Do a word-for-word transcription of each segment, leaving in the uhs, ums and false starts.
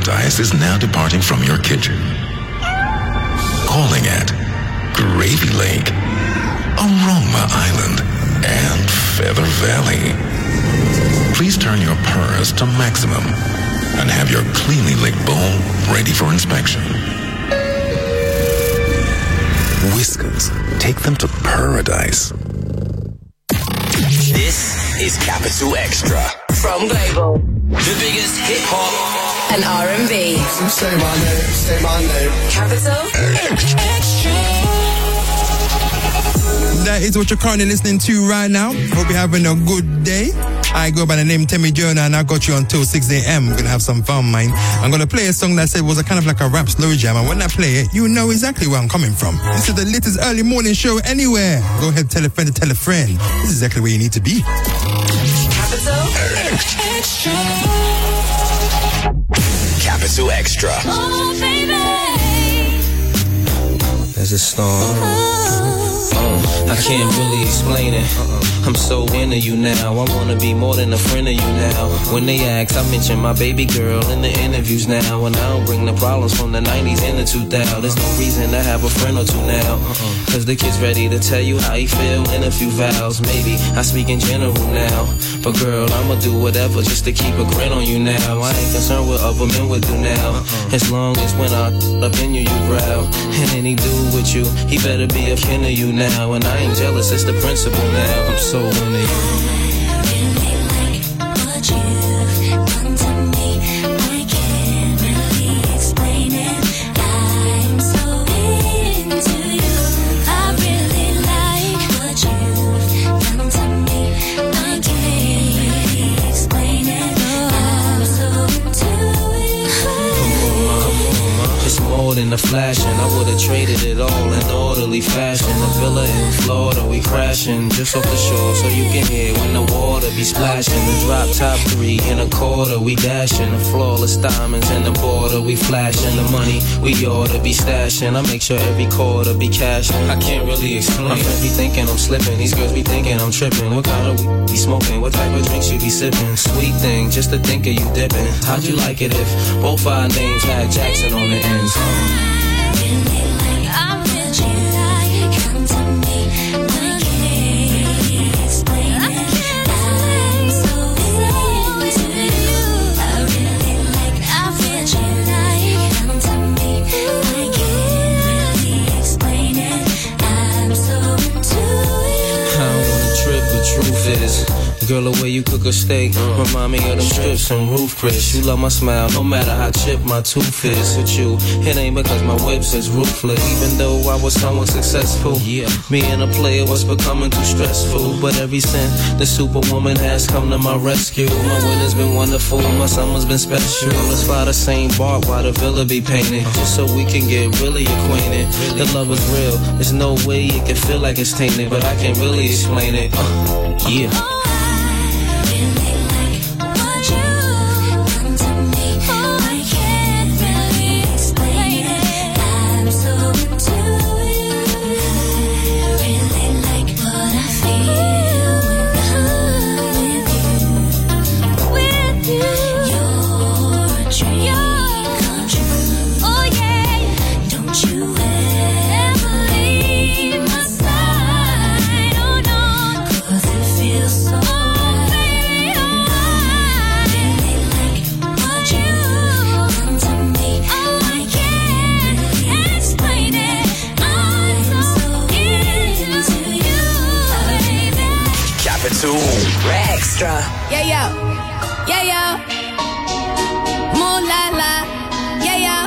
paradise is now departing from your kitchen. Calling at Gravy Lake, Aroma Island, and Feather Valley. Please turn your purrs to maximum and have your cleanly licked bowl ready for inspection. Whiskers, take them to paradise. This is Capital Extra from Global, the biggest hip hop and R and B. Say my name, say my name. Capital Extra. That is what you're currently listening to right now. Hope you're having a good day. I go by the name Temi Jonah and I got you until six a.m. We're going to have some fun, man. I'm going to play a song that I said was a kind of like a rap slow jam. And when I play it, you know exactly where I'm coming from. This is the latest early morning show anywhere. Go ahead, tell a friend to tell a friend. This is exactly where you need to be. Capital Extra. Capital Extra. Oh, baby. There's a storm. I can't really explain it. I'm so into you now. I wanna be more than a friend of you now. When they ask, I mention my baby girl in the interviews now. And I don't bring the problems from the nineties and the two thousands. There's no reason to have a friend or two now. Cause the kid's ready to tell you how he feel in a few vows. Maybe I speak in general now. But girl, I'ma do whatever just to keep a grin on you now. I ain't concerned what other men would do now. As long as when I up in you, you growl. And any dude with you, he better be a kin of you now. And I ain't jealous, it's the principle now. I'm so into you. In the flashing, I would've traded it all in orderly fashion. A villa in Florida, we crashing just off the shore, so you can hear when the water be splashing. The drop top three in a quarter, we dashing. The flawless diamonds in the border, we flashing. The money we oughta be stashing. I make sure every quarter be cashing. I can't really explain. My friends be thinking I'm slipping, these girls be thinking I'm tripping. What kind of weed be smoking? What type of drinks you be sipping? Sweet thing, just to think of you dipping. How'd you like it if both our names had Jackson on the ends? Truth is, girl, the way you cook a steak remind me of them strips and Roof Chris. You love my smile, no matter how chipped my tooth is. With you, it ain't because my whips is ruthless. Even though I was somewhat successful, yeah, being a player was becoming too stressful. But every since the superwoman has come to my rescue, my winter's been wonderful, my summer's been special. Let's fly the same bar while the villa be painted, just so we can get really acquainted. The love is real, there's no way it can feel like it's tainted, but I can't really explain it. Uh, yeah. Extra. Yeah, yo. Yeah, yo. Moon la la. Yeah, yo.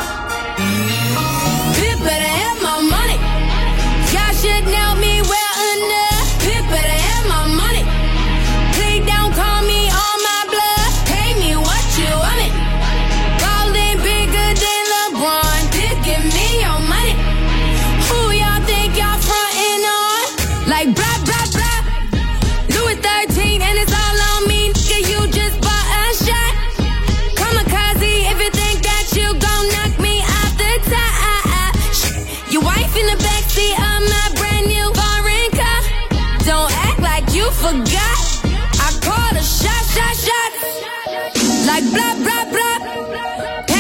You better have my money. Y'all should know me well enough. You better have my money. Please don't call me on my blood. Pay me what you want it. Rolling bigger than LeBron. Just give me your money. Who y'all think y'all frontin' on? Like blah, blah, blah. Louis thirteen and it's all on me. Nigga, you just bought a shot. Kamikaze if you think that you gon' knock me off the top. Your wife in the backseat of my brand new foreign car. Don't act like you forgot. I called a shot, shot, shot. Like blah, blah, blah.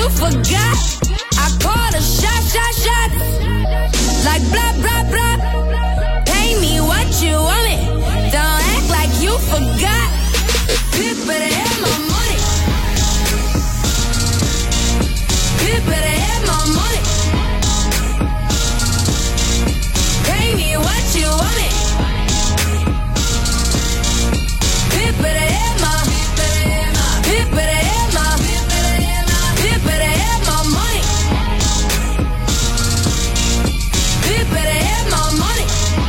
you forgot. I called a shot, shot, shot. Like blah, blah, blah. Pay me what you want it. Don't act like you forgot. You better have my money. You better have my money. Pay me what you want it. You better have my, you better have my, you better have my money. You better have my money.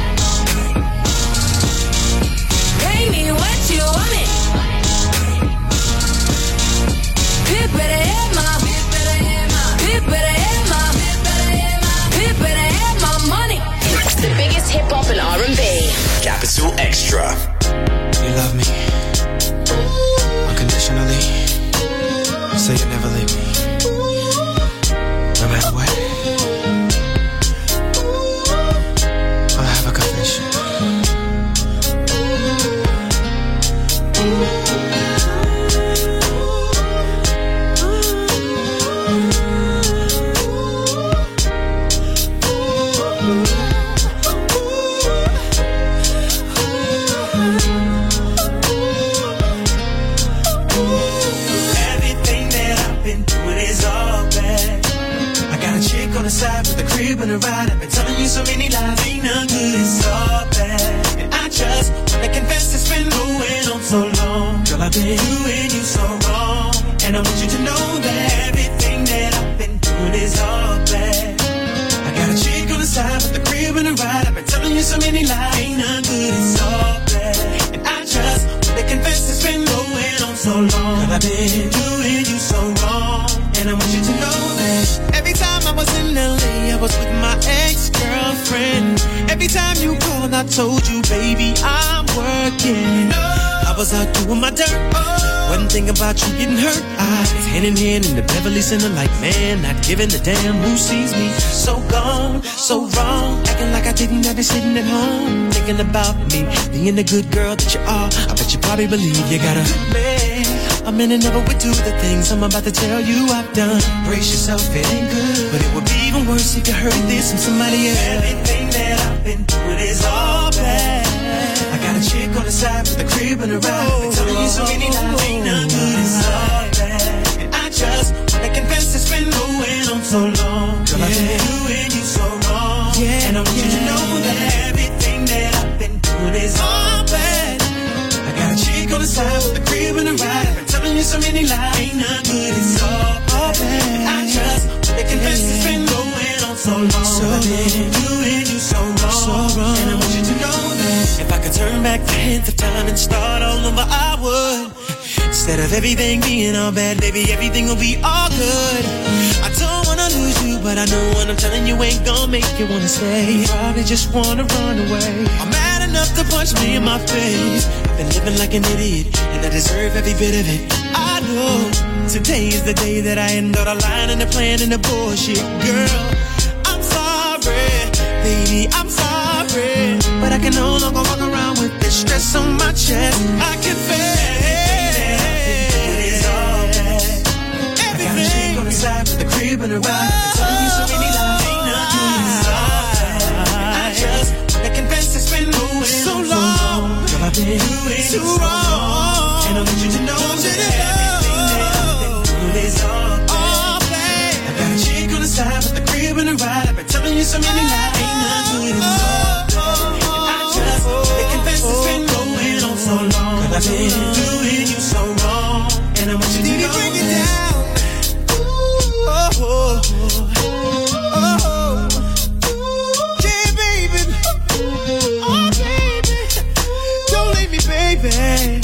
Pay me what you want it. You better have my, you better have my, you better have my, you better have my money. The biggest hip hop and R and B. Capital Extra. You love me unconditionally. You say you'll never leave me, no matter what. I have a confession. On the side with the crib and the ride. I've been telling you so many lies, ain't none good, it's all bad. And I just wanna confess it's been going on so long. Girl, I've been doing you so wrong. And I want you to know that everything that I've been doing is all bad. I got a chick on the side with the crib and the ride. I've been telling you so many lies, ain't none good, it's all bad. And I just wanna confess it's been going on so long. Girl, I've been doing you so wrong. And I want you to know that every time I was in L A, I was with my ex-girlfriend. Every time you called, I told you, baby, I'm working. I was out doing my dirt. Wasn't thinking about you getting hurt. I was hand in hand in the Beverly Center like, man, not giving a damn who sees me. So gone, so wrong, acting like I didn't have you sitting at home, thinking about me, being the good girl that you are. I bet you probably believe you got a good man. A man never would do the things I'm about to tell you I've done. Brace yourself, it ain't good, but it would be even worse if you heard this from somebody else. Everything that I've been doing is all bad. I got a chick on the side with a crib and a ride. Been telling you so many lies, ain't none good, it's all bad. And I just wanna confess it's been going on so long. Girl, yeah. I've been doing you so wrong. Yeah, and I want yeah. you to know that everything that I've been doing is all bad. I got a chick on the side with a crib and a ride. I've been telling you so many lies, ain't none good, it's all bad. And I just wanna confess yeah. it's been going on so long. So I've been doing you so wrong. so wrong. And I want you to know that if I could turn back the hands of time and start all over, I would. Instead of everything being all bad, baby, everything will be all good. I don't wanna lose you, but I know what I'm telling you ain't gonna make you wanna stay. You probably just wanna run away. I'm mad enough to punch me in my face. I've been living like an idiot, and I deserve every bit of it. I know today is the day that I end all the lying and the plan and the bullshit. Girl, I'm sorry, baby, I'm sorry, but I can no longer walk around with this stress on my chest. I can feel side with the crib and a ride. I've been telling you so many lies, ain't nothing inside. I just wanna confess it's been going so long. Girl, I've been doing too wrong. And I want you to know that everything that I've been doing is all bad. I got a chick on the side with the crib and a ride. I've been telling you so many lies, ain't nothing inside. And I just wanna confess it's been going on so long. Girl, I've been doing you so wrong. And I want you to know that. Oh, oh, oh, yeah, baby. Oh, baby. Don't leave me, baby.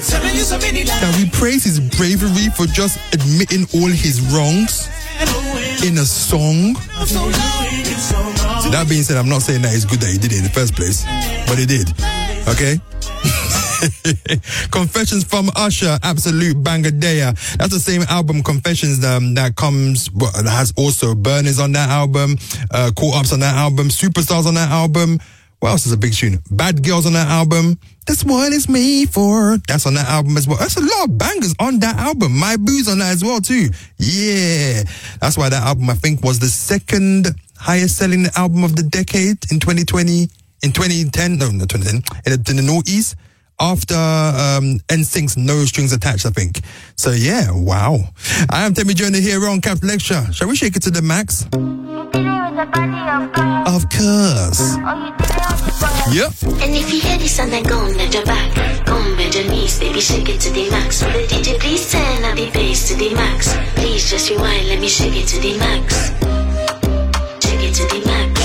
Can we praise his bravery for just admitting all his wrongs? in a song. So that being said, I'm not saying that it's good that he did it in the first place, but he did. Okay? Confessions from Usher, absolute banger there. That's the same album, Confessions, um, that comes, well, that has also Burners on that album, uh, Caught Ups on that album, Superstars on that album. What else is a big tune? Bad Girls on that album. That's what it's made for. That's on that album as well. That's a lot of bangers on that album. My Boo's on that as well too. Yeah. That's why that album, I think, was the second highest selling album of the decade in twenty twenty, in twenty ten, no, not twenty ten, in the, in the noughties, after um, N Sync's No Strings Attached, I think. So yeah, wow. I am Temi Jonah here on Cap Lecture. Shall we shake it to the max? Of course. Yep. And if you hear this and then go on your back, go on bend your knees, baby, shake it to the max. So the D J please turn up the bass to the max. Please just rewind, let me shake it to the max. Shake it to the max.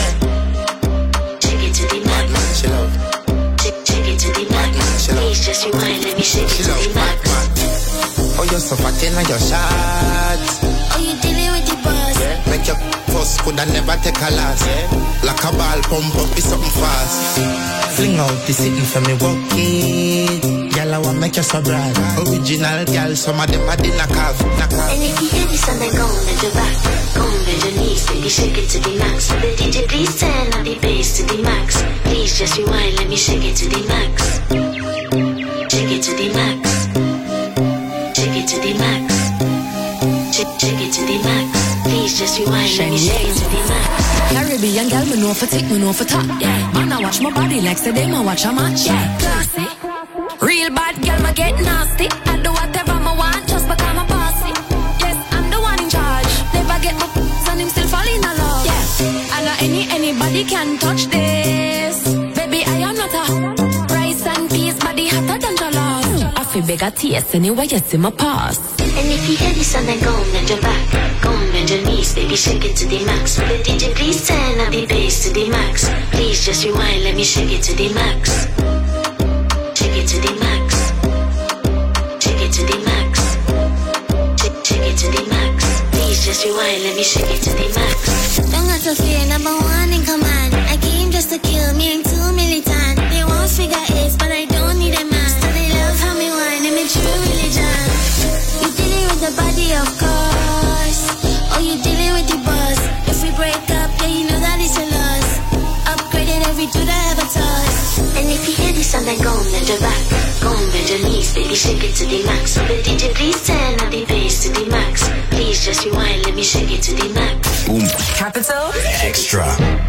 Shake it to the max. Shake, shake it to the max. Please just rewind, let me shake it to the max. Oh, you're so fat in your shots. Oh, you dealing with the boss. Yeah. Make your first could I never take a last. Yeah. Like a ball pump up is something fast. Fling out the sitting for me walk it. Girl, I want make you so bright. Original girl, some of them are the knock off. And if you hear this and then go on at your back, go on bend your knees, baby, shake it to the max. So the D J please turn up the bass to the max. Please just rewind, let me shake it to the max. Shake it to the max. Shake it to the max. Shake, shake it to the max. Please just rewind, let me shake it to the max. Caribbean girl, me know for tick, me know for top. Yeah, man, I watch my body like say they ma watch a match. Yeah, classy. Real bad girl, me get nasty. I do whatever I want just because I'm bossy. Yes, I'm the one in charge. Never get my p***s and him still fall in love. Yeah, and not any anybody can touch this. Baby, I am not a rice and peas, body hotter than jollof. I feel big at taste anyway, you see my pass. And if you hear this and then go on bend your back, go on bend your knees, baby, shake it to the max. So the D J please turn up the bass to the max. Please just rewind, let me shake it to the max. Shake it to the max. Shake it to the max. Shake, shake it to the max. Please just rewind, let me shake it to the max. Don't got to fear, number one in command. I came just to kill me, I'm too militant. They won't figure eight, but I don't need a man. So they love how me whine, I'm a true religion. You dealing with the body, of course. Oh, you dealing with the boss. If we break up, yeah, you know that it's a loss. Upgraded every dude I ever touched. And if you hear this and then go on bend your back, go on bend your knees, baby, shake it to the max. So the D J please turn up the bass to the max. Please just rewind, let me shake it to the max. Boom. Capital Extra.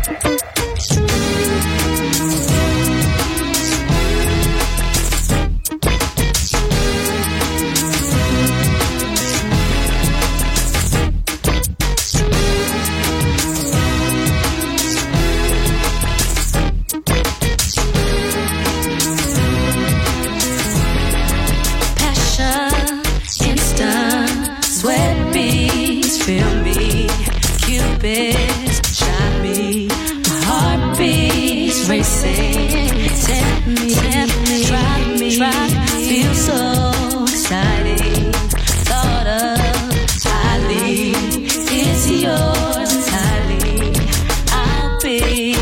Shot me, my heart beats racing. Tempt me, tempt me, drive me, feel so exciting. Thought of highly, it's yours entirely. I'll be.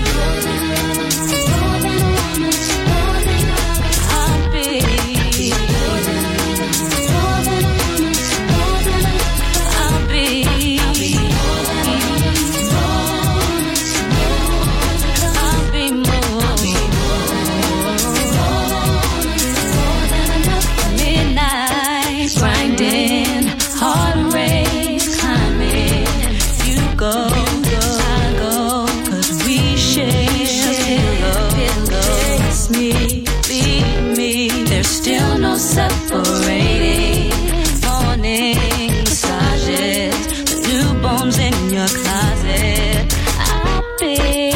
I'll be. I'll be. Grinding, heart rate climbing. You go, I go, 'cause we share a pillow. Kiss me, leave me. There's still no separating. Morning massages, the new bones in your closet. I'll be.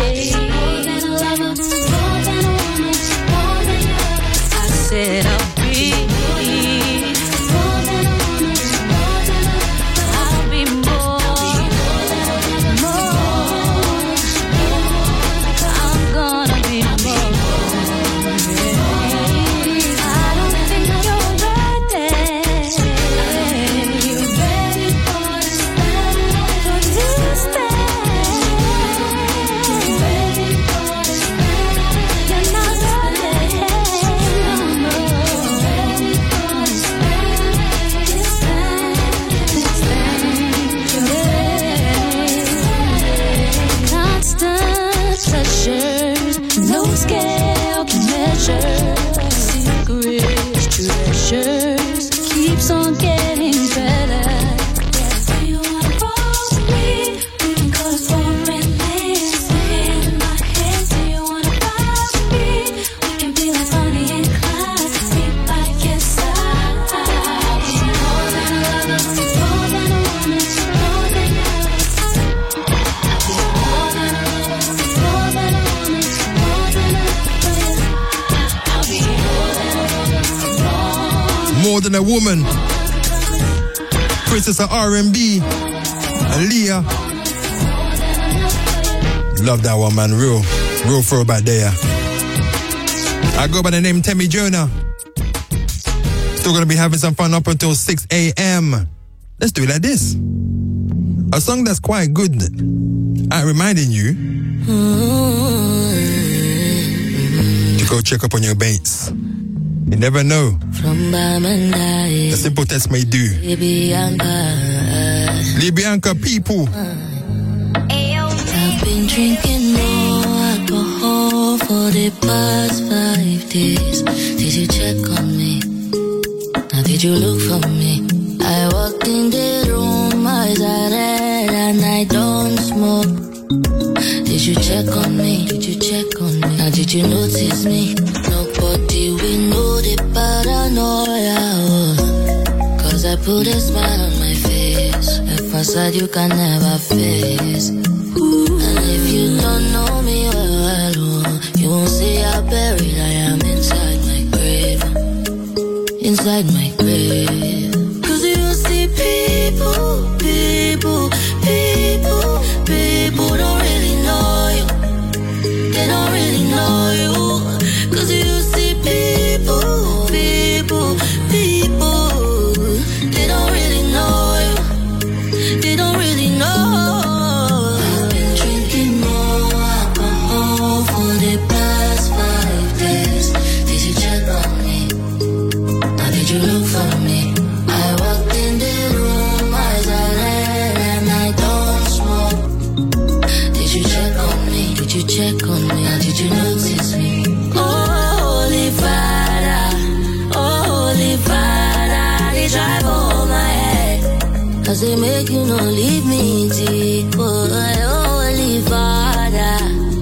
I said I'll be. More Than a Woman. Princess of R and B. Aaliyah. Love that one, man. Real. Real throwback there. I go by the name Temi Jonah. Still gonna be having some fun up until six a.m. Let's do it like this. A song that's quite good at reminding you to go check up on your mates. You never know. From Bamandai, the simple test may do. Libyanka, Libyanka people. I've been drinking more alcohol for the past five days. Did you check on me? Now did you look for me? I walked in the room, eyes are red and I don't smoke. Did you check on me? Did you check on me? Now did you notice me? Nobody will know the paranoia. Cause I put a smile on my face, a facade you can never face. And if you don't know me well, well, you won't see how buried I am inside my grave. Inside my grave. Cause you see people, people, people, people don't really know you. They don't really know you. Cause you see people, people, people, they don't really know you. They don't really know. I've been drinking more alcohol for the past five days. Did you check on me? Now did you look for me? I walked in the room, eyes are red and I don't smoke. Did you check on me? Did you check on me? Now did you notice me? Oh, Holy Father, oh, Holy Father, they drive over my head. Cause they make you not leave me deep. Oh, Holy Father,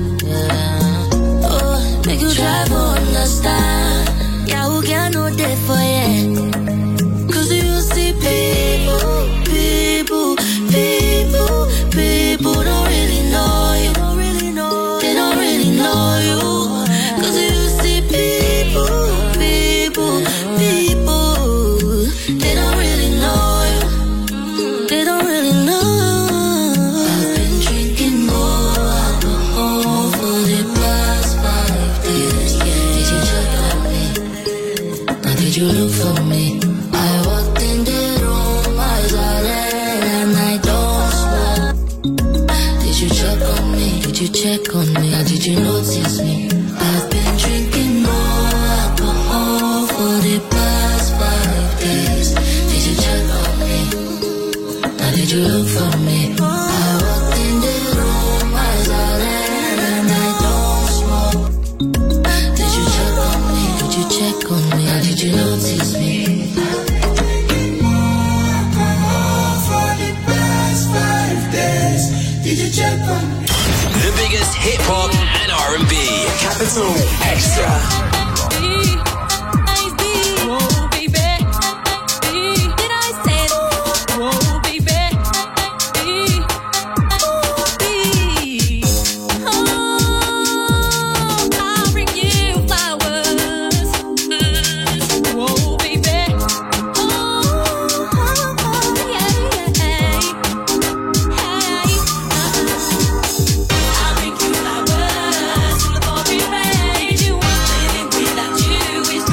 yeah. Oh, make you try to understand. Yeah, who can know that for you? Cause you see people, people, people, people don't really know you. They don't really know you. Cause you see people, people, people, they don't really know you. They don't really know. I've been drinking more alcohol for the past five days. Did you check on me? Now did you look for me? I walked in the room, eyes are red and I don't smoke. Did you check on me? Did you check on me? Now did you notice me? I've been drinking more alcohol for the past five days. Did you check on me? Now did you look for me? I walked in the room, eyes are red and I don't smoke. Did you check on me? Did you check on me? Now did you notice me? Did you check on me? The biggest hip hop and R and B. Capital Extra. You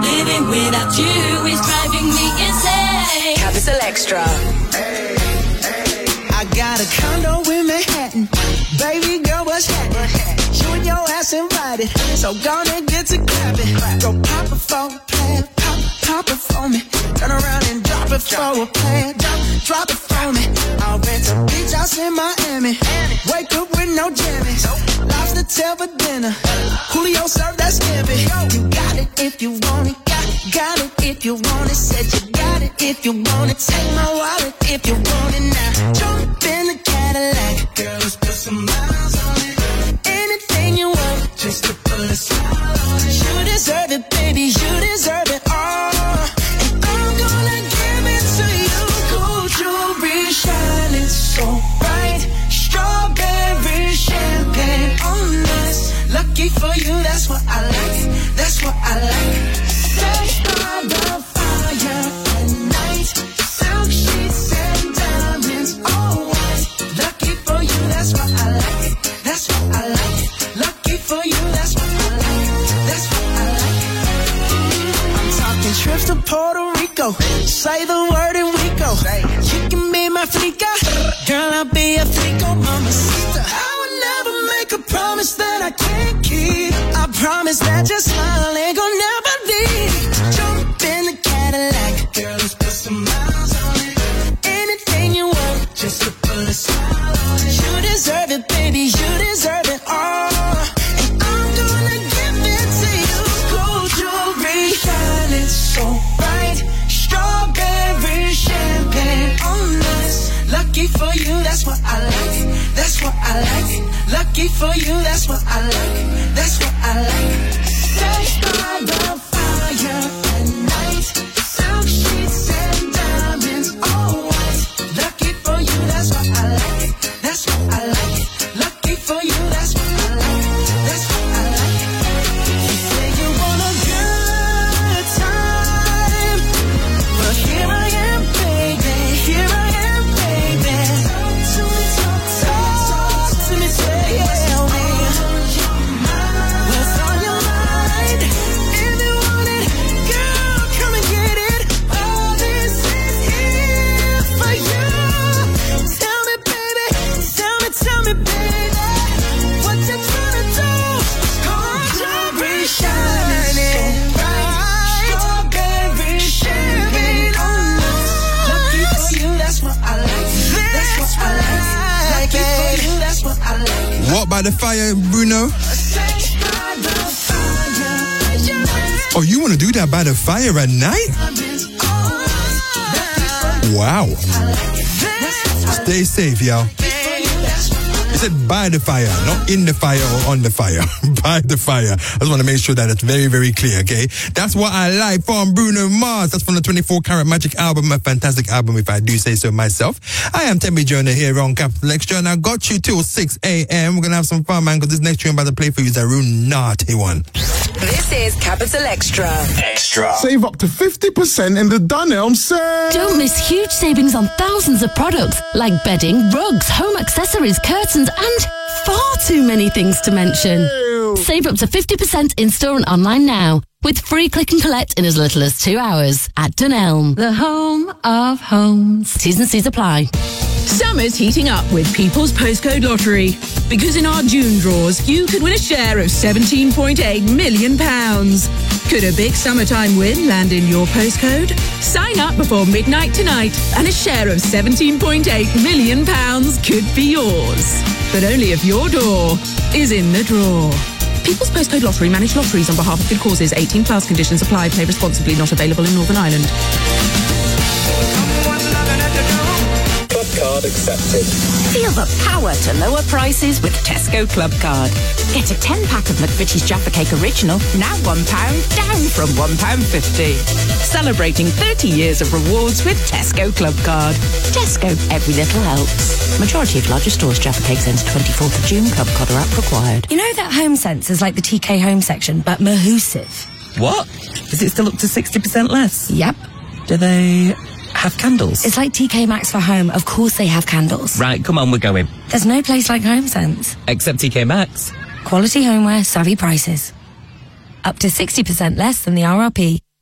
Living without you is driving me insane. Capital Extra. I got a condo in Manhattan. Baby girl, what's happening? You and your ass invited, so gonna get to clapping. Go pop it for a plan, pop, pop it for me. Turn around and drop it for a plan, drop, drop it for me. I'll rent a beach house in Miami. Wake up with no jammies. Lobster tail for dinner. Julio served that scampi. You got it if you want it. Got it, got it if you want it. Said you got it if you want it. Take my wallet if you want it now. Jump in the Cadillac. Girl, let's put some miles on it. Anything you want, just to put a smile on it. You deserve it, baby. You deserve it all. And I'm gonna give it to you. Gold jewelry shining so bright. Strawberry champagne on us. Lucky for you, that's what I like. That's what I like. Sex by the fire at night. Silk sheets and diamonds, all white. Lucky for you, that's what I like. That's what I like. Lucky for you, that's what I like. That's what I like. I'm talking trips to Puerto Rico. Say the word and we go. You can be my flica. Girl, I'll be a flico, mamacita. I would never make a promise that I can't keep. I promise that your smile ain't gonna never leave. Jump in the Cadillac. Girl, let's put some miles on it. Anything you want, just to put a smile on it. You deserve it, baby. You deserve it all. And I'm gonna give it to you. Gold jewelry shining so bright. Strawberry champagne on us. Lucky for you, that's what I like. That's what I like. Lucky for you, that's what I like. That's what I like. Sex by the fire at night. Silk sheets and diamonds, all white. Lucky for you, that's what I like. That's what I like. Lucky for you, that's what I like. That's what I like. You say you want a good time, but here I am, baby. Here I am, baby. Talk to me, talk, talk, talk to me, tell me what's on your mind. If you want it, girl, come and get it. All this is here for you. Tell me, baby, tell me, tell me, baby, what you tryna do? Gold jewelry shining bright. Strawberry champagne on us. Lucky for you, that's what I like. That's what I like. Lucky for you, that's what I like. What by the fire, Bruno? Oh, you want to do that by the fire at night? Wow. Stay safe, y'all. He said by the fire, not in the fire or on the fire. By the fire. I just want to make sure that it's very, very clear, okay? That's what I like from Bruno Mars. That's from the twenty-four Karat Magic album, a fantastic album if I do say so myself. I am Temi Jonah here on Capital Extra, and I got you till six a.m. We're going to have some fun, man, because this next tune I'm about to play for you is a real naughty one. This is Capital Extra. Extra. Save up to fifty percent in the Dunelm sale. Don't miss huge savings on thousands of products like bedding, rugs, home accessories, curtains, and far too many things to mention. Ew. Save up to fifty percent in-store and online now with free click and collect in as little as two hours at Dunelm, the home of homes. T's and C's apply. Summer's heating up with People's Postcode Lottery. Because in our June draws, you could win a share of seventeen point eight million pounds. Could a big summertime win land in your postcode? Sign up before midnight tonight and a share of seventeen point eight million pounds could be yours. But only if your door is in the draw. People's Postcode Lottery manage lotteries on behalf of good causes. eighteen plus conditions apply. Play responsibly. Not available in Northern Ireland. Club card accepted. Feel the power to lower prices with Tesco Club Card. Get a ten pack of McVitie's Jaffa Cake Original, now one pound, down from one pound fifty. Celebrating thirty years of rewards with Tesco Club Card. Tesco, every little helps. Majority of larger stores, Jaffa Cakes ends twenty-fourth of June. Club Card or app required. You know that Home Sense is like the T K Home section, but Mahusive? What? Is it still up to sixty percent less? Yep. Do they have candles? It's like T K Maxx for home. Of course they have candles. Right, come on, we're going. There's no place like Home Sense. Except T K Maxx. Quality homeware, savvy prices. Up to sixty percent less than the R R P.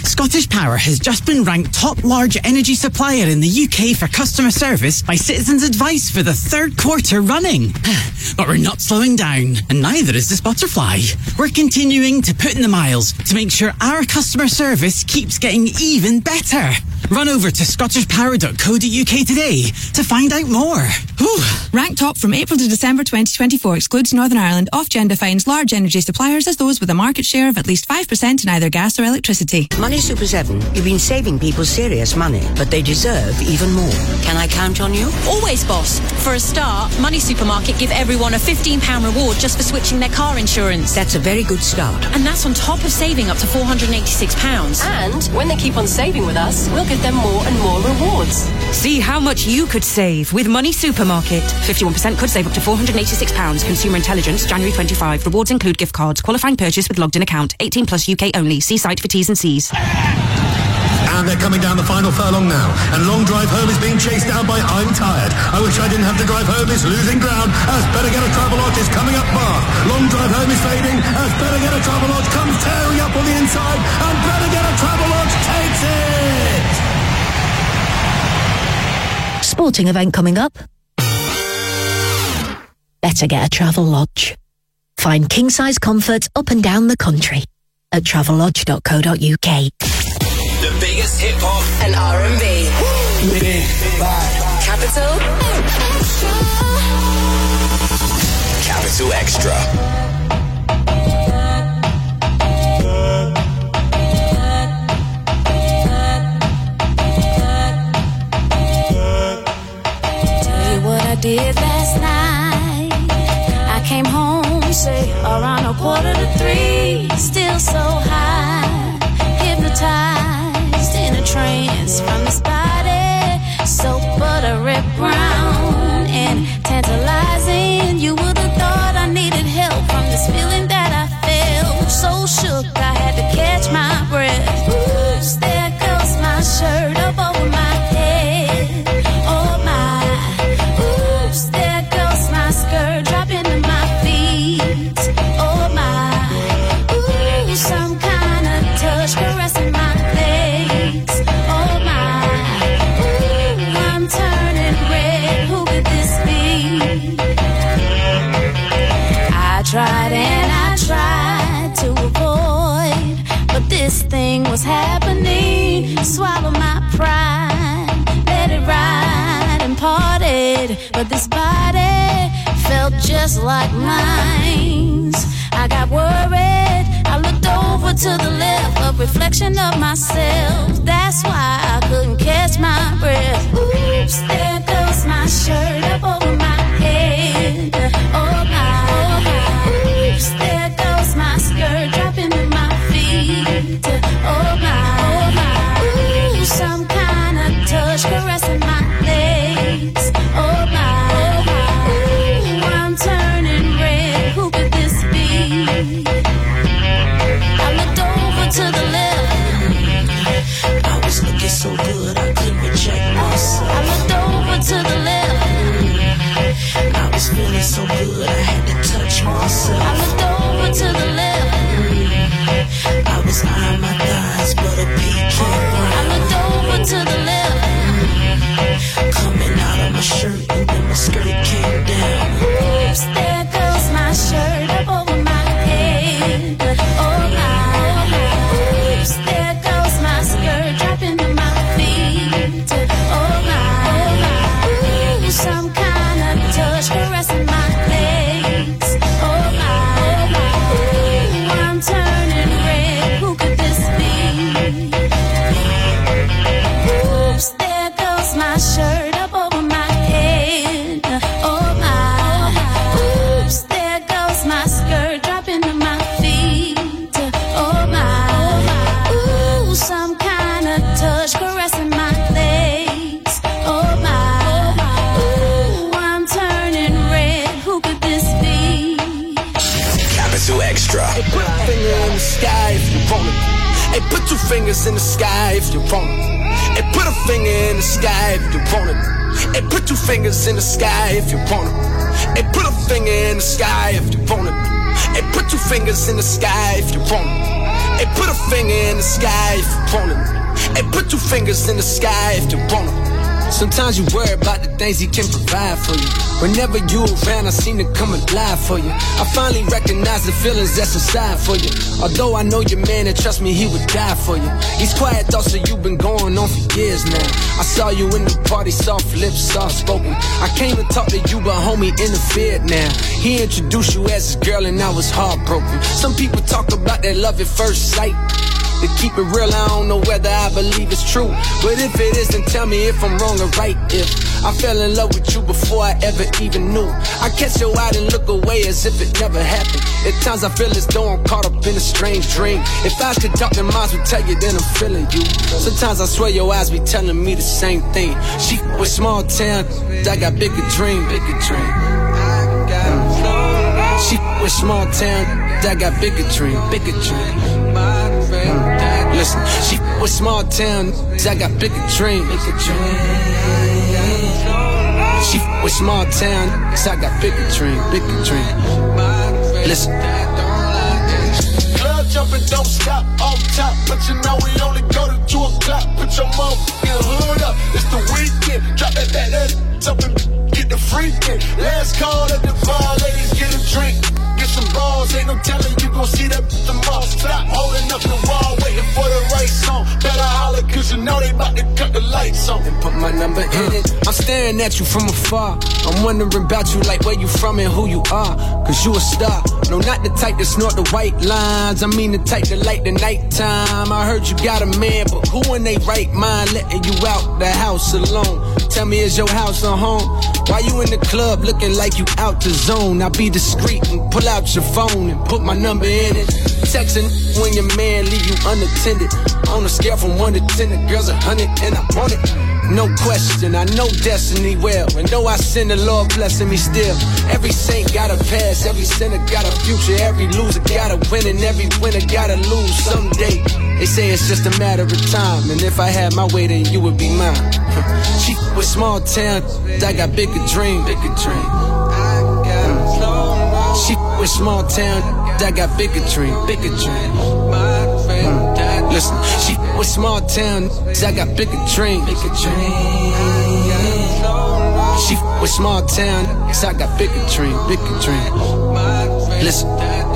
Scottish Power has just been ranked top large energy supplier in the U K for customer service by Citizens Advice for the third quarter running. But we're not slowing down, and neither is this butterfly. We're continuing to put in the miles to make sure our customer service keeps getting even better. Run over to scottish power dot co dot U K today to find out more. Whew. Ranked top from April to December twenty twenty-four excludes Northern Ireland. Ofgem defines large energy suppliers as those with a market share of at least five percent in either gas or electricity. Money Super seven, you've been saving people serious money, but they deserve even more. Can I count on you? Always, boss. For a start, Money Supermarket give everyone a fifteen pounds reward just for switching their car insurance. That's a very good start. And that's on top of saving up to four hundred eighty-six pounds. And when they keep on saving with us, we'll give them more and more rewards. See how much you could save with Money Supermarket. fifty-one percent could save up to four hundred eighty-six pounds. Consumer Intelligence, January twenty-fifth. Rewards include gift cards. Qualifying purchase with logged in account. eighteen plus U K only. See site for T's and C's. And they're coming down the final furlong now. And Long Drive Home is being chased down by I'm Tired. I Wish I Didn't Have to Drive Home is losing ground as Better Get a Travelodge is coming up Bath. Long Drive Home is fading as Better Get a Travelodge comes tearing up on the inside, and Better Get a Travelodge takes it! Sporting event coming up. Better Get a Travelodge. Find king-size comfort up and down the country at travelodge dot co dot U K. The biggest hip hop and R and B. Big Bad Capital Capital Extra. Tell you what I did last night. I came home, say around a quarter to three, still so high, hypnotized in a trance from this body, so buttery brown and tantalizing. You would have thought I needed help from this feeling that I felt. So shook I had to catch my breath. Oops, there goes my shirt up over my head. Oh my, oops, there goes my skirt dropping to my feet. Oh my, ooh, some kind of touch caressing my legs. Oh my, ooh, I'm turning red. Who could this be? I tried and I tried to avoid, but this thing was happening. Swallow my pride, let it ride and parted, but this body felt just like mine. I got worried, I looked over to the left, a reflection of myself. That's why I couldn't catch my breath. Oops, there goes my shirt up over my head. Oh my, oh my. Oops, there goes my skirt dropping to my feet. Oh my, oh my. Ooh, some kind of touch caressing my legs. Oh my, oh my. Ooh, I'm turning red. Who could this be? I looked over to the left. I was looking so good I couldn't reject myself. I looked over to the left. I was feeling so good I had to touch myself. I looked over to the left. I was eyeing my thighs, but a peak came by. I looked over to the left. Coming out of my shirt and then my skirt came down. Oops, there goes my shirt up over my head. Oh my, oh my. Oops, there goes my skirt dropping to my feet. Oh my, oh my. Ooh, some kind of touch caressing my legs. Oh my, oh my. Ooh, I'm turning red. Who could this be? Oops, there goes my shirt up over my head. Oh my, oh my. Oops, there goes my skirt dropping to my feet. Oh my, oh my. Ooh, some kind of touch caressing my legs. Oh my, oh my. Ooh, I'm turning red. Who could this be? Capital Extra. Hey, put a finger in the sky if you want it. Hey, put two fingers in the sky if you want it. Hey, put a finger in the sky if you want it. Hey, put two fingers in the sky if you want it. Hey, put a finger in the sky if you want it. Hey, put two fingers in the sky if you want it. Hey, put a finger in the sky if you want it. Hey, put two fingers in the sky if you want it. Sometimes you worry about the things he can provide for you. Whenever you around, I seem to come alive for you. I finally recognize the feelings that's inside for you. Although I know your man and trust me, he would die for you. These quiet thoughts that you've been going on for years now. I saw you in the party, soft lips, soft spoken. I came to talk to you, but homie interfered now. He introduced you as his girl and I was heartbroken. Some people talk about that love at first sight. To keep it real, I don't know whether I believe it's true. But if it is, then tell me if I'm wrong or right. If I fell in love with you before I ever even knew, I catch your eye and look away as if it never happened. At times I feel as though I'm caught up in a strange dream. If I could talk, then minds would tell you, then I'm feeling you. Sometimes I swear your eyes be telling me the same thing. She with small town, I got bigger dream, bigger dream. She with small town, I got bigger dream, bigger dream. Listen, she with small town, I got bigger dream, bigger dream. She with small town, I got bigger dream, bigger dream. Listen. Club jumping, don't stop, off top, but you know we only go to two o'clock. Put your motherfucking hood up, it's the weekend. Drop that, that, that, up and get the freaking. Last call at the bar, ladies, get a drink. Get some balls, ain't no telling you gon' see that the mall. Stop holding up the wall, waiting for the right song. Better holler, cause you know they about to cut the lights on. And put my number in it. I'm staring at you from afar. I'm wondering about you, like where you from and who you are. Cause you a star. No, not the type to snort the white lines. I mean the type to light the nighttime. I heard you got a man, but who in they right mind letting you out the house alone? Tell me, is your house a home? Why you in the club looking like you out the zone? I be discreet and pull out your phone and put my number in it. Texting when your man leave you unattended. On a scale from one to ten, the girl's a hundred and I want it. No question, I know destiny well. And though I sin, the Lord blessing me still. Every saint got a past, every sinner got a future. Every loser got a win and every winner gotta lose someday. They say it's just a matter of time. And if I had my way, then you would be mine. She with small town, I got bigger dream, bigger dream. She with small town, I got bigger dream, bigger dream. Listen, she with small town, I got bigger dream, bigger dream. She with small town, I got bigger dream, bigger dream. Listen.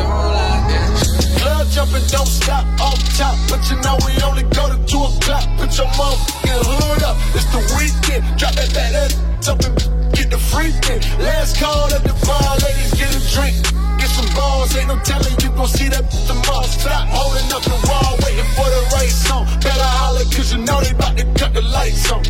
Club jumping, don't stop, off top, but you know we only go to two o'clock. Put your motherfucking hood up, it's the weekend. Drop that, that, that, up and get the freaking. Last call at the bar, ladies, get a drink. Get some balls, ain't no telling you gon' see that the mall. Stop holding up the wall, waiting for the right song. Better holler, cause you know they about to cut the lights on.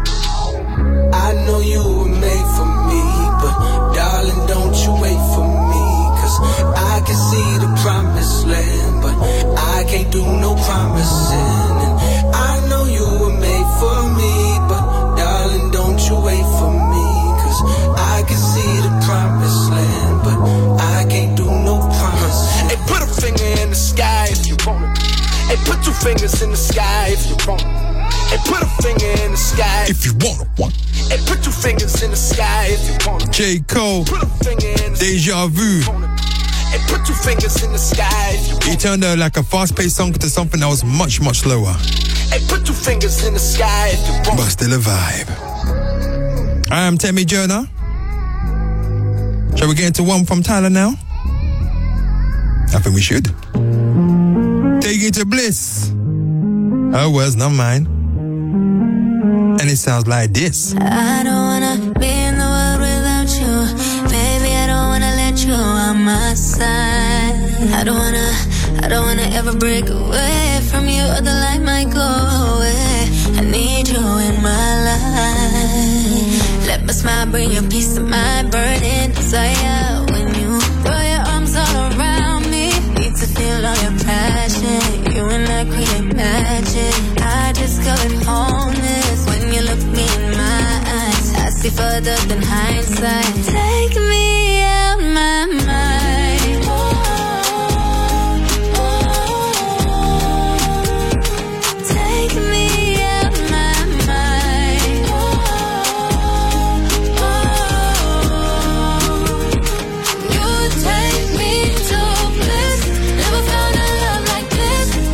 I know you were made for me, but darling, don't you wait for me. Cause I can see the promised land, but I can't do no promising. And I know you were made for me, but darling, don't you wait for me. Cause I can see the promised land, but I can't do no promise. Hey, put a finger in the sky if you want it. Hey, put two fingers in the sky if you want it. Hey, put a finger in the sky if you want it. Hey, put two fingers in the sky if you want it. J. Cole, put a finger in the Deja Vu. Hey, put two fingers in the sky if you want it. He turned uh, like a fast-paced song to something that was much, much slower. Hey, put two fingers in the sky if you want it. But still a vibe. I am Temi Jonah. Shall we get into one from Tyler now? I think we should. Take it to bliss. Her words, not mine. And it sounds like this. I don't wanna be in the world without you. Baby, I don't wanna let you on my side. I don't wanna, I don't wanna ever break away from you, or the light might go away. I need you in my life. Let my smile bring you peace of mind, burning desire. When you throw your arms all around me, need to feel all your passion. You and I create magic. I discovered wholeness when you look me in my eyes. I see further than hindsight. Take me out my mind. Oh, oh, take me out my mind. Oh, oh, you take me to bliss. Never found a love like this.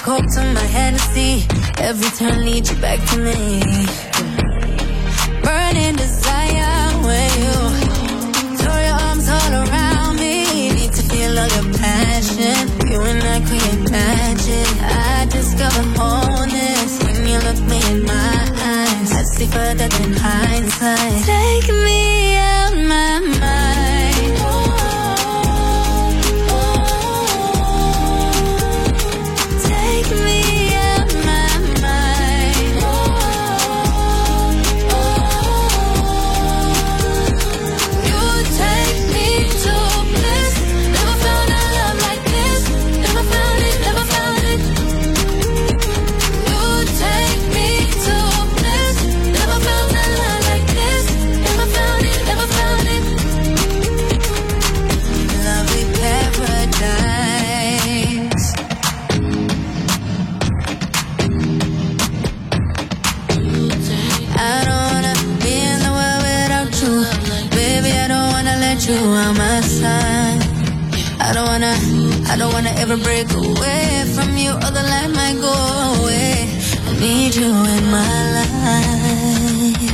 coke to my Hennessy. Every turn leads you back to me. Burning desire when you throw your arms all around me. Need to feel all your passion. You and I create magic. I discover wholeness when you look me in my eyes. I see further than hindsight. Take me out my mind. Oh. You on my side. I don't wanna, I don't wanna ever break away from you, or the light might go away. I need you in my life.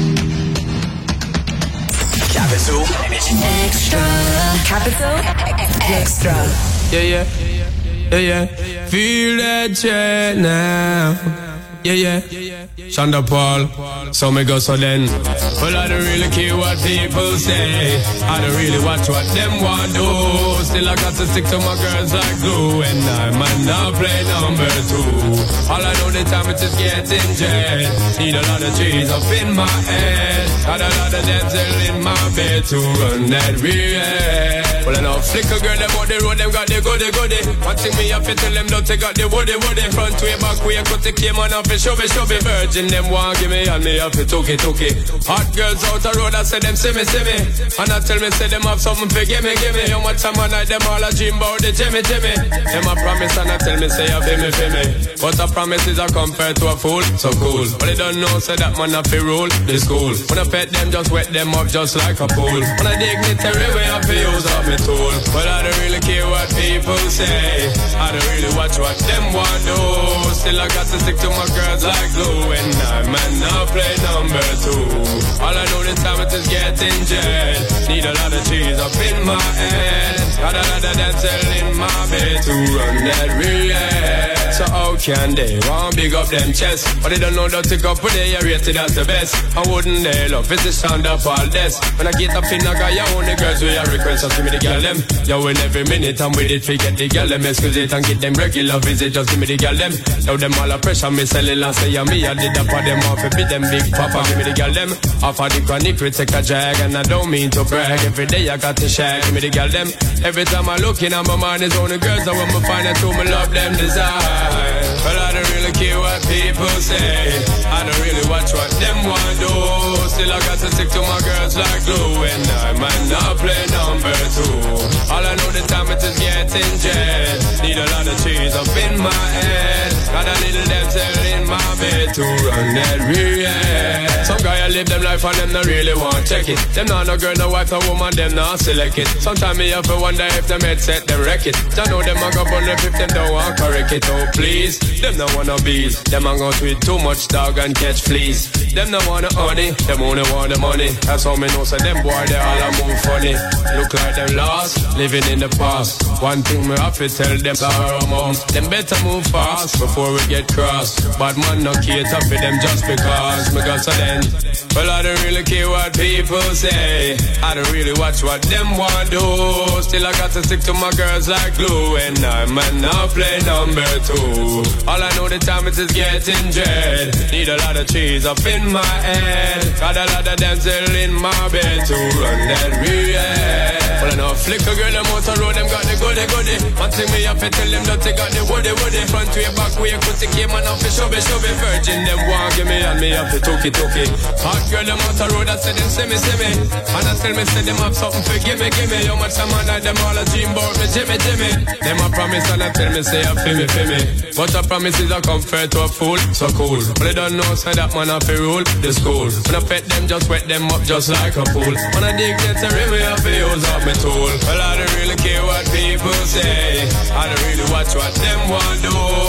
Capital Extra. Capital Extra. Yeah, yeah, yeah, yeah. Feel that jet now. Yeah, yeah. Shonda Paul, so me go so then. Well, I don't really care what people say. I don't really watch what them want do. Still I got to stick to my girls like glue. And I might not play number two. All I know the time is just getting jet. Need a lot of cheese up in my head. Got a lot of damsel in my bed to run that real. Well, I know flicker girl, them on the road, them got the goody goody. One thing me up to tell them don't take out the woody woody. Front way, back way, cut the came on off and shove it, shove it. Virgin, them want give me and me up to took it, took it. Hot girls out the road, I say them see me, see me. And I tell me, say them have something for give me, give me. How much time I night, them all a dream about the Jimmy, Jimmy. Them a promise and I tell me, say a feel me, feel me. But a promise is a compared to a fool, so cool. But they don't know, say that man a fi rule the school. When I pet them, just wet them up just like a pool. When I dignitary way, I fi use up me tool. But I don't really care what people say. I don't really watch what them want do. Still I got to stick to my girls like glue. And I might not play number two. All I know this time it is getting jet. Need a lot of cheese up in my head. Got a lot of dancing in my bed to run that relay. So how can they want big up them chest? But they don't know that to go for they are rated as the best. I wouldn't they love is the sound of all this. When I get up in I got your own the girls with your request. So give me the girl them. Yo, in every minute I'm with it. Forget the girl them. Excuse it and get them regular visit. Just give me the girl them. Now them all a pressure me selling and say me I did that for them off. Be them big papa. Give me the girl them. Off of the chronic we take a drag. And I don't mean to brag. Every day I got to shag. Give me the girl them. Every time I look in at my mind is only girls. I want me find out who me love them desire. But I don't really care what people say. I don't really watch what them want do. Still I got to stick to my girls like glue. And I might not play number two. All I know the time it is getting jet. Need a lot of cheese up in my head. Got a little damsel in my bed to run that real. Some guy I live them life and them not really want check it. Them not no girl, no wife, no woman, them not select it. Sometimes me have to wonder if them headset them wreck it. I know them a go burn if them don't want correct it. Oh please, them no wanna bees. Them a go tweet too much dog and catch fleas. Them no wanna honey, them only want the money. That's how me know so them boy they all a move funny. Look like them lost, living in the past. One thing me have to tell them sorrow mom. Them better move fast before we get crossed. Bad man no cater for them just because me got so then. Well I don't really care what people say. I don't really watch what them want do. Still I got to stick to my girls like glue. And I might not play number two. All I know the time it is getting jet. Need a lot of cheese up in my head. Got a lot of damsel in my bed to run that real. Well I know flicker girl them out the road. Them got the goody goody. One thing me have to tell them that they got the woody woody. Front way back way cause they came and off the shove it shove it. Virgin them want give me and me have to took it took it. Hot girl them out the road. I say them see me see me. And I tell me say them have something for give me give me. How much time I night them all a dream about me Jimmy Jimmy. Them a promise and I tell me say a feel me feel me. But a promise is a comfort to a fool. So cool. But they don't know say that man have to rule the school. When I pet them just wet them up just like a pool. When I dig get a rim me have to use up my tool. Well I don't really care what people say. I don't really watch what them want do.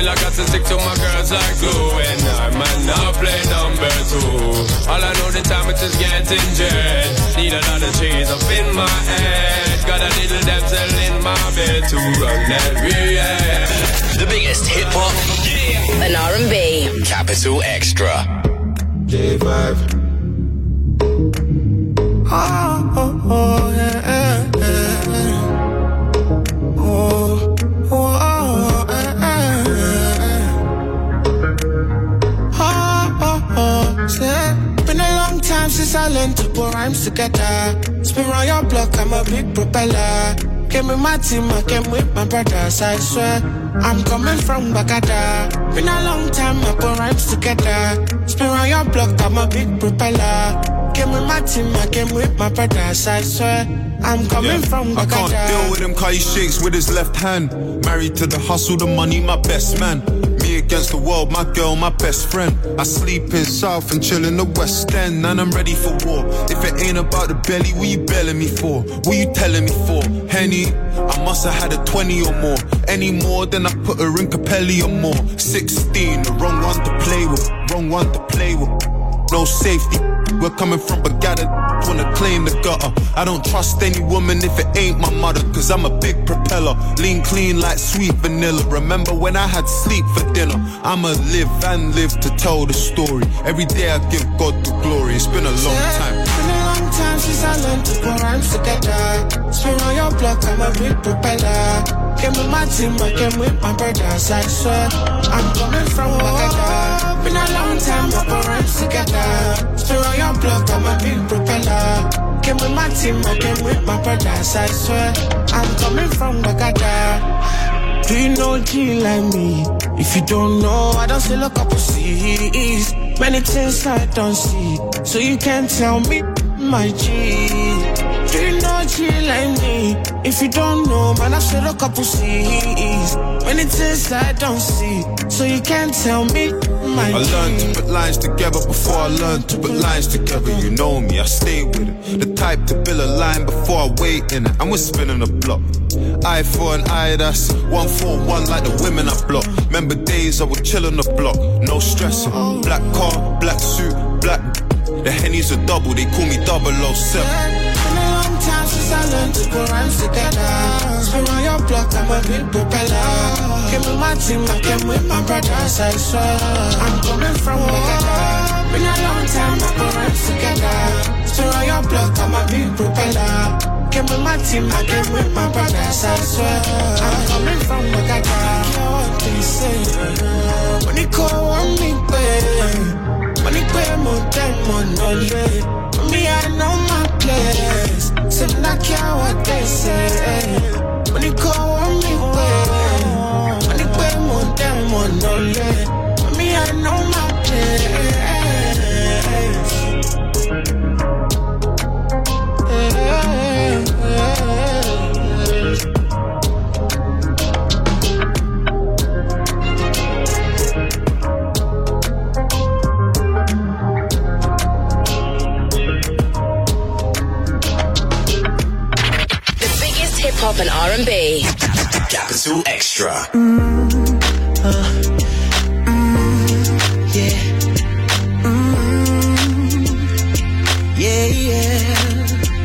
I got to stick to my girls like glue. And I might not play number two. All I know the time it is getting jet. Need a lot of trees up in my head. Got a little damsel in my bed to run that real. The biggest hip hop, yeah, and R and B. Capital Extra. J five. Oh, oh, oh, yeah, yeah, yeah. Oh, oh, oh, yeah, yeah. Oh, oh, oh, yeah. Been a long time since I learned to put rhymes together. Spin around your block, I'm a big propeller. Came with my team, I came with my brothers, I swear. I'm coming from Bagada. Been a long time, I put rhymes together. Spin around your block, I'm a big propeller. Came with my team, I came with my brothers, I swear. I'm coming yeah. from Bagada. I can't deal with him cause he shakes with his left hand. Married to the hustle, the money, my best man. Me against the world, my girl, my best friend. I sleep in South and chill in the West End, and I'm ready for war. If it ain't about the belly, what you belling me for? What you telling me for? Henny, I must have had a twenty or more. Any more than I put her in Capelli or more. Sixteen, the wrong one to play with, wrong one to play with. No safety, we're coming from Bagada, wanna claim the gutter. I don't trust any woman if it ain't my mother, cause I'm a big propeller. Lean clean like sweet vanilla. Remember when I had sleep for dinner? I'ma live and live to tell the story. Every day I give God the glory. It's been a long time. It's been a long time since I learned to put rhymes together. Spin on your block, I'm a big propeller. Came with my team, I came with my brothers, I swear. I'm coming from Bagada. Been a long time, I put rhymes together. Spin on your block, I'm a big propeller. Came with my team, I came with my brothers, I swear. I'm coming from Bagada. Do you know G like me? If you don't know, I don't still look up to see. Many things I don't see, so you can't tell me, my G. Do you know G like me? If you don't know, man, I still look up to see. Many things I don't see, so you can't tell me, my G. I learned to put lines together before I learned to put lines together. You know me, I stay with it. The type to build a line before I wait in it. And we're spinning the block. Eye for an eye, that's one for one like the women I block. Remember days I would chill on the block, no stressing. Black car, black suit, black. The Henny's a double, they call me double oh seven. Been a long time since I learned to put rhymes together. Spin on your block, I'm a big propeller. Came with my team, I came with my brothers, I swear. I'm coming from Bagada. Been a long time, I put rhymes together. Spin on your block, I'm a big propeller. Came with my team, I came with my brothers, I swear. I'm coming from Bagada. I care what they say. When you call on me, babe. Money pay more time, more knowledge. Me, I know my place. So I care what they say. Money call on me, babe. Money pay more time, more knowledge. Me, I know my place. Hip-hop and R and B. Capital Extra. Mm, uh, mm, yeah. Mm, yeah, yeah.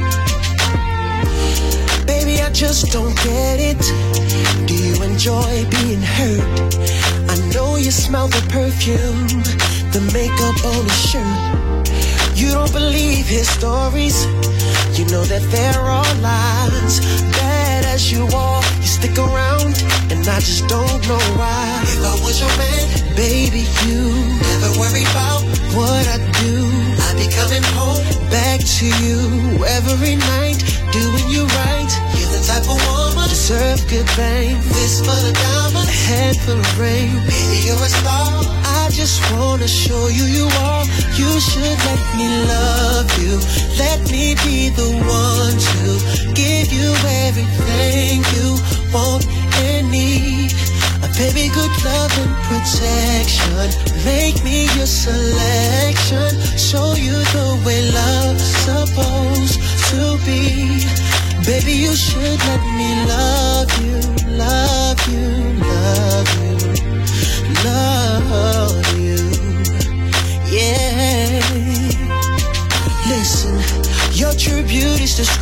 Baby, I just don't get it. Do you enjoy being hurt? I know you smell the perfume, the makeup on his shirt. You don't believe his stories. You know that they're all lies. Bad as you are, you stick around, and I just don't know why. If I was your man, baby, you never worry about what I do. I'd be coming home back to you every night, doing you right. You're the type of woman deserve good fame. Fist full of diamonds, a head full of rain. Baby, you're a star. I just wanna show you you are. You should let me love you. Let me be the one to give you everything you want and need. A baby, good love and protection. Make me your selection. Show you the way love's supposed to be. Baby, you should let me love you, love you, love you.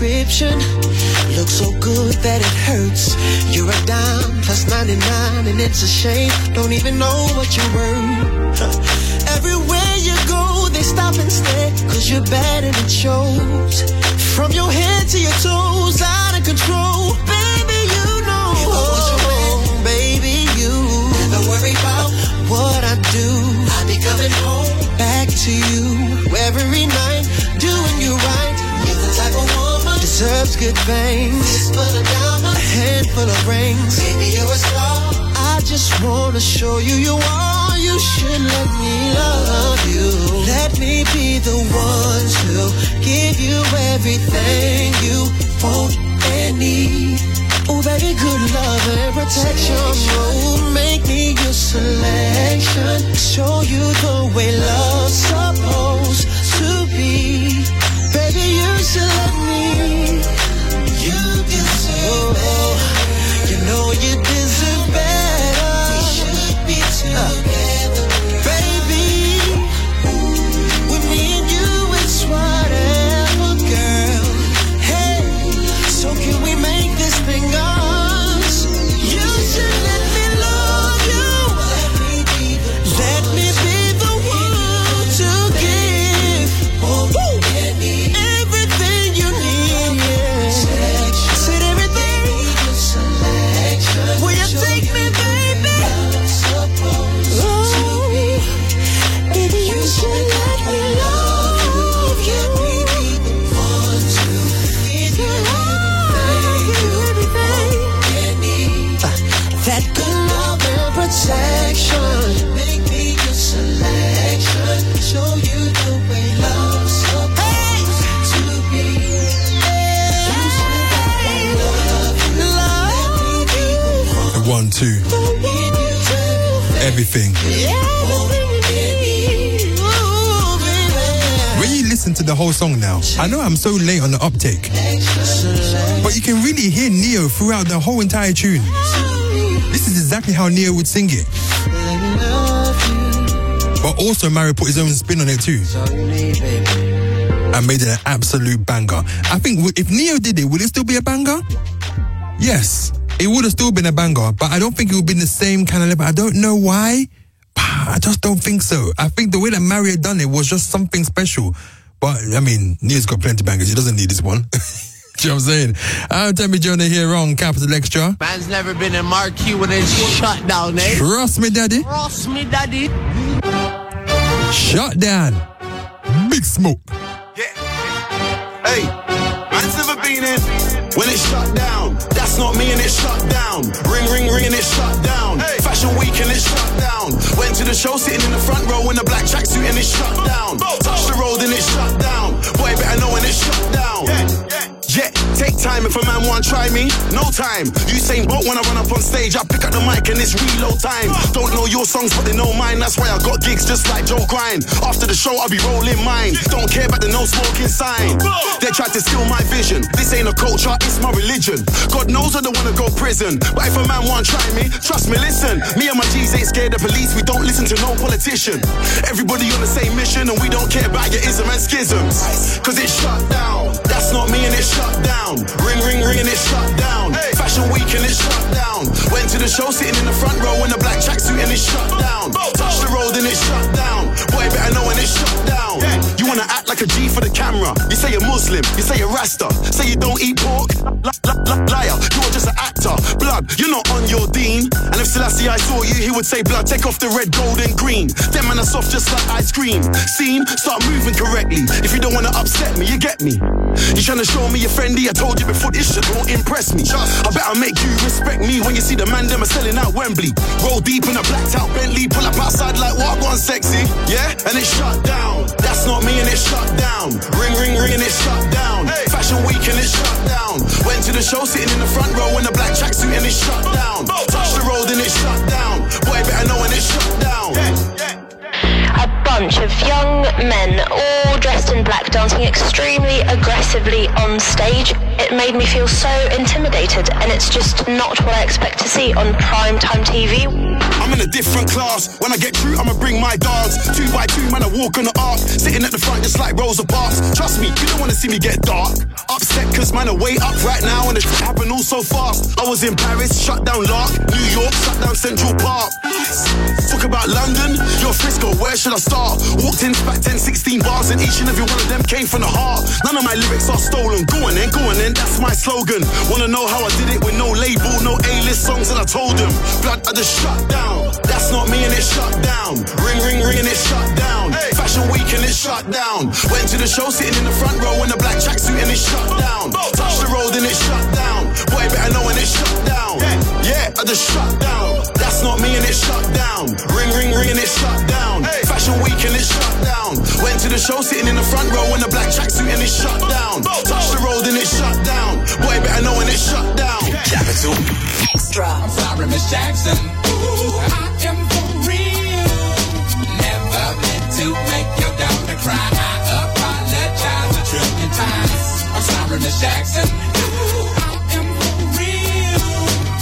prescription. Looks so good that it hurts. You're a dime plus ninety-nine and it's a shame. Don't even know what you're worth. Everywhere you go, they stop and stare, cause you're bad and it shows. From your head to your toes, out of control. Baby, you know. If I was your man, baby, you never worry about what I do. I'll be coming home back to you every night, doing you right. You're the type of woman deserves good things. Fistful of diamonds, a handful of rings. Baby, you're a star. I just wanna show you you are. You should let me love you. Let me be the one to give you everything you want and need. Oh, baby, good love and protection. Oh, make me your selection. Show you the way love's supposed to be. Baby, you should let me. You deserve better. You know you deserve better. We should be together, baby. With me and you, it's whatever, girl. Hey, so can we make this thing us? You should let me love you. Let me be the one to give everything you need. Yeah. Said everything. Will you take me, baby? Oh, baby, you should let me love you. That good love and protection. Make me your selection. Show you the way love's supposed to be. You should let me love you. The one, two. Everything. When you listen to the whole song now, I know I'm so late on the uptake, but you can really hear Neo throughout the whole entire tune. This is exactly how Neo would sing it. But also Mario put his own spin on it too and made it an absolute banger. I think if Neo did it, would it still be a banger? Yes, it would have still been a banger, but I don't think it would be the same kind of level. I don't know why. I just don't think so. I think the way that Mario done it was just something special. But, I mean, Neo's got plenty of bangers. He doesn't need this one. Do you know what I'm saying? I'm Temi Jonah here on Capital Extra. Man's never been in marquee when it's shut down, eh? Trust me, daddy. Trust me, daddy. Shut down. Big Smoke. Yeah. Hey, man's never been in when it's shut down. That's not me and it's shut down. Ring, ring, ring and it's shut down. Hey. Fashion week and it's shut down. Went to the show sitting in the front row in a black tracksuit and it's shut down. Touch the road and it's shut down. Boy, better know when it's shut down. Yeah, yeah. Yeah, take time if a man want try me. No time. Usain Bolt when I run up on stage, I pick up the mic and it's reload time. Don't know your songs, but they know mine. That's why I got gigs just like Joe Grind. After the show, I'll be rolling mine. Don't care about the no smoking sign. They tried to steal my vision. This ain't a culture, it's my religion. God knows I don't wanna go prison, but if a man want try me, trust me, listen. Me and my G's ain't scared of police. We don't listen to no politician. Everybody on the same mission, and we don't care about your ism and schisms. Cause it's shut down. That's not me and it's shut down. Ring, ring, ring and it's shut down. Hey. Fashion week and it's shut down. Went to the show sitting in the front row in a black tracksuit and it's shut down. Touch the road and it's shut down. Boy, better know when it's shut down. Yeah. You wanna act like a G for the camera. You say you're Muslim, you say you're Rasta. Say you don't eat pork. L- l- l- liar, you're just an actor. Blood, you're not on your dean. And if Selassie I saw you, he would say, blood, take off the red, gold and green. Them man are soft just like ice cream. Scene, start moving correctly. If you don't wanna upset me, you get me. You tryna show me you're friendly, I told you before this shit won't impress me. I better make you respect me when you see the man them are selling out Wembley. Roll deep in a blacked out Bentley, pull up outside like what, gone sexy. Yeah, and it's shut down. That's not me and it's shut down. Ring, ring, ring and it's shut down. Hey. Fashion week and it's shut down. Went to the show sitting in the front row in a black tracksuit and it's shut down. Touch the road and it's shut down. Boy, better know when it's shut down. Yeah, yeah. A bunch of young men, all dressed in black, dancing extremely aggressively on stage. It made me feel so intimidated, and it's just not what I expect to see on primetime T V. I'm in a different class. When I get through, I'ma bring my dogs. Two by two, man, I walk on the arc. Sitting at the front just like Rosa Parks. Trust me, you don't wanna see me get dark. Up upset cause man are way up right now and it happened all so fast. I was in Paris, shut down Lark, New York, shut down Central Park. Talk about London, you're Frisco, where should I start? Walked in, back ten, sixteen bars and each and every one of them came from the heart. None of my lyrics are stolen, go on then, go on then, that's my slogan. Wanna know how I did it with no label, no A-list songs and I told them. Blood, I just shut down, that's not me and it shut down. Ring, ring, ring and it shut down. Hey. Fashion week and it shut down. Went to the show sitting in the front row in a black tracksuit and it shut down. Touch the road and it shut down. Boy, better know and it shut down. Yeah, I just shut down. That's not me and it shut down. Ring, ring, ring and it shut down. Hey. Fashion week and it shut down. Went to the show sitting in the front row in a black tracksuit and it shut down. Touch the road and it shut down. Boy, better know and it shut down. Capital Extra. I'm sorry, Miss Jackson. Ooh, I am for real. Never meant to make your daughter cry. I apologize a trillion times. I'm sorry, Miss Jackson. Ooh, I am for real.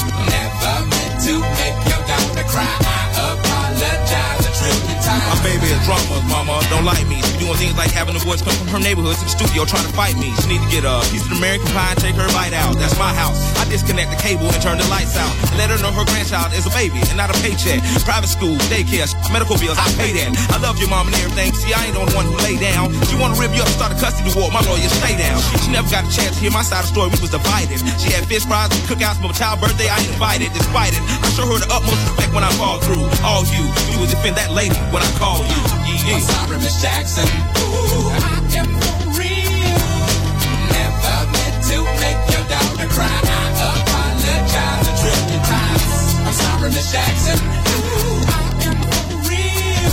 Never meant to make your daughter cry. I apologize a trillion times. My baby is drama, mama, don't like me. She doing things like having the boys come from her neighborhood to the studio trying to fight me. She need to get a piece of American pie and take her bite out. That's my house. I disconnect the cable and turn the lights out. Let her know her grandchild is a baby and not a paycheck. Private school, daycare, medical bills, I pay that. I love your mom and everything. See, I ain't the only one who lay down. She wanna rip you up, start a custody war. My lawyer, stay down. She never got a chance to hear my side of the story. We was divided. She had fish fries and cookouts, but my child's birthday, I ain't invited. Despite it, I show her the utmost respect when I fall through. All you, you would defend that lady when I call you. Yeah. I'm sorry, Miss Jackson. Ooh, I am for real. Never meant to make your daughter cry. I apologize a trillion times. I'm sorry, Miss Jackson. Ooh, I am for real.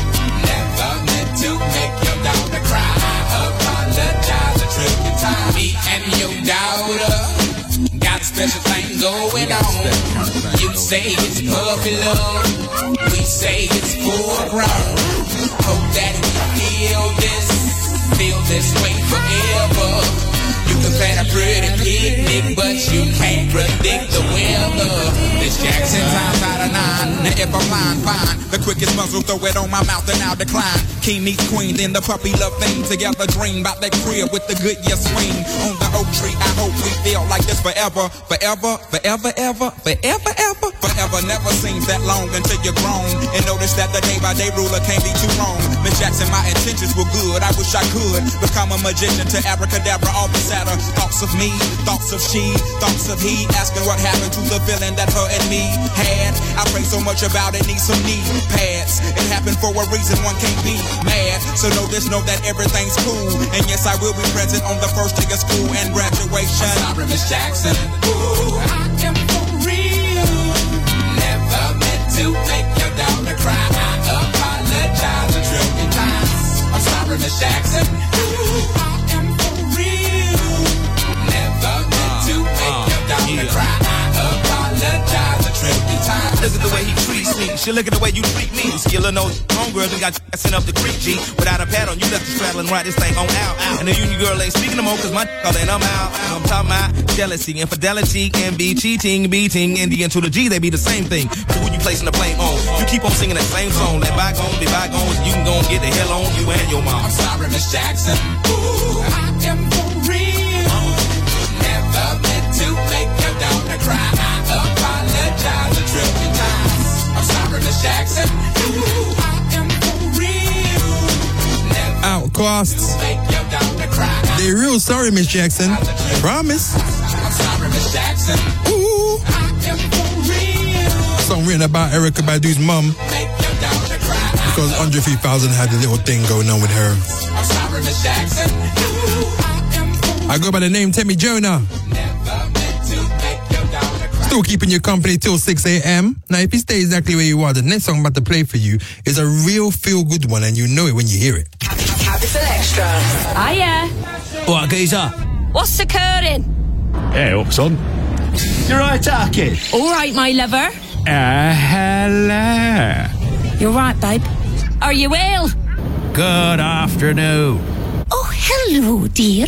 Never meant to make your daughter cry. I apologize a trillion times. Me and your daughter got a special thing going on. You say it's puppy love, we say it's full grown. Hope that we feel this, feel this way forever. You can plan a pretty picnic, but you can't predict the weather. This Jackson times out of nine. Now if I'm lying, fine. The quickest muzzle, throw it on my mouth and I'll decline. King meets queen, then the puppy love thing. Together dream about that crib with the good yes swing. On the oak tree, I hope we feel like this forever. Forever, forever, ever, forever, ever. Forever never seems that long until you're grown. And notice that the day by day ruler can't be too wrong. Miss Jackson, my intentions were good. I wish I could become a magician to abracadabra all the Saturn. Thoughts of me, thoughts of she, thoughts of he, asking what happened to the feeling that her and me had. I pray so much about it, need some knee pads. It happened for a reason, one can't be mad. So know this, know that everything's cool. And yes, I will be present on the first day of school and graduation. I'm sorry, Miss Jackson. Ooh, I am for real. Never meant to make your daughter cry. I apologize a trillion times. I'm sorry, Miss Jackson. Ooh, I am for real. Never meant to make your daughter cry. I apologize a trillion times. Look at the way he treats me. She look at the way you treat me. Skill of no homegirl and got sent up the creek, G. Without a pad on, you left the straddle and ride this thing on out. And the union girl ain't speaking no more, cause my all in, I'm out. I'm talking about jealousy, infidelity, envy, cheating, beating, and the N to the G, they be the same thing. But who you placing the blame on? You keep on singing that same song. Let bygones be bygones, you can go and get the hell on you and your mom. I'm sorry, Miss Jackson. Ooh, I am for real. Never meant to make your daughter cry. I apologize a trillion times. I'm sorry, Miss Jackson. Ooh, I am for real. Never Outcasts. make your daughter cry. They real sorry, Miss Jackson. Promise. I'm sorry, Miss Jackson. Ooh. I am for real. Song written about Erykah Badu's mum. Make your daughter cry. Because Andre three thousand had a little thing going on with her. I'm sorry, Miss Jackson. Ooh, I am for I go by the name Temi Jonah. never meant to make your daughter cry. Still keeping you company till six a.m. Now, if you stay exactly where you are, the next song I'm about to play for you is a real feel-good one, and you know it when you hear it. Capital Extra. Hiya. What, geezer? What's occurring? Hey, up, son. You're right, Tarkin. All right, my lover. Uh, hello. You're right, babe. Are you ill? Good afternoon. Oh, hello, dear.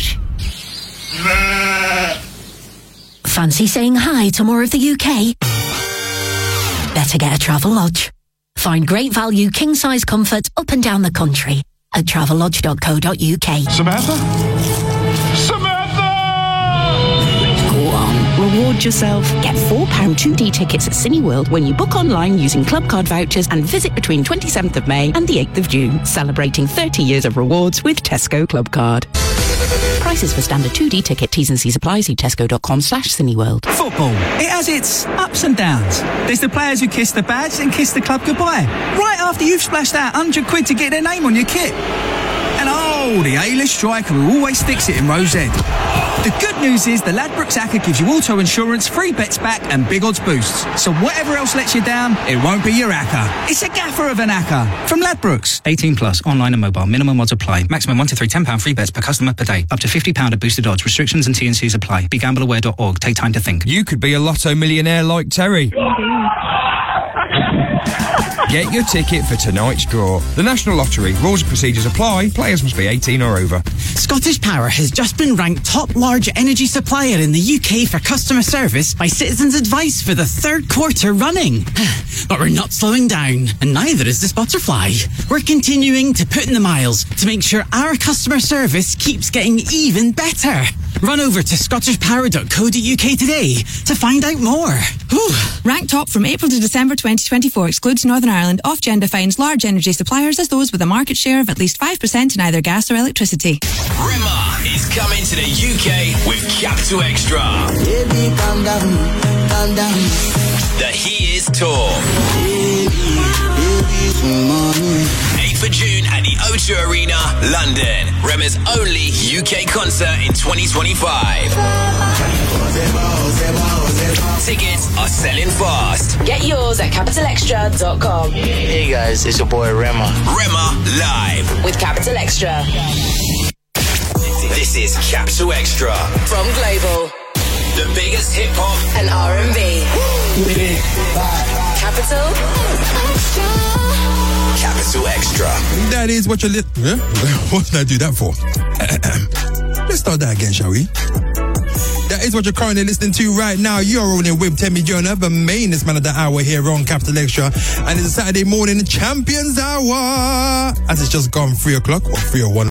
Fancy saying hi to more of the U K? Better get a Travelodge. Find great value king-size comfort up and down the country at travelodge dot co dot uk. Samantha? Samantha! reward yourself. Get four pounds two D tickets at Cineworld when you book online using Club Card vouchers and visit between twenty-seventh of May and the eighth of June, celebrating thirty years of rewards with Tesco Club Card. Prices for standard two D ticket, T's and C's apply. See tesco.com slash Cineworld. Football, it has its ups and downs. There's the players who kiss the badge and kiss the club goodbye, right after you've splashed out one hundred quid to get their name on your kit. And oh, the A-list striker who always sticks it in row Z. The good news is the Ladbrokes A C C A gives you auto insurance, free bets back and big odds boosts. So whatever else lets you down, it won't be your A C C A. It's a gaffer of an A C C A. From Ladbrokes. eighteen plus, online and mobile. Minimum odds apply. Maximum one to three ten pounds free bets per customer per day. Up to fifty pounds of boosted odds. Restrictions and T and C's apply. Be gamble aware dot org. Take time to think. You could be a lotto millionaire like Terry. Get your ticket for tonight's draw. The National Lottery. Rules and procedures apply. Players must be eighteen or over. Scottish Power has just been ranked top large energy supplier in the U K for customer service by Citizens Advice for the third quarter running. But we're not slowing down, and neither is the Spotterfly. We're continuing to put in the miles to make sure our customer service keeps getting even better. Run over to scottish power dot co dot U K today to find out more. Whew. Ranked top from April to December twenty twenty-four excludes Northern Ireland. Ofgem defines large energy suppliers as those with a market share of at least five percent in either gas or electricity. Rema is coming to the U K with Capital Extra. Baby, calm down, calm down. The He Is Tour. Baby, baby, some money. eighth of June at the O two Arena, London. Rema's only U K concert in twenty twenty-five. Tickets are selling fast. Get yours at capital extra dot com. Hey guys, it's your boy Rema. Rema live with Capital Extra. This is Capital Extra From Global. The biggest hip hop and R and B. Capital Extra. Capital Extra. That is what you're li- huh? What did I do that for? Let's start that again, shall we? That is what you're currently listening to right now. You're rolling with Temi Jonah, the mainest man of the hour here on Capital Extra. And it's a Saturday morning Champions Hour. As it's just gone three o'clock or three or one.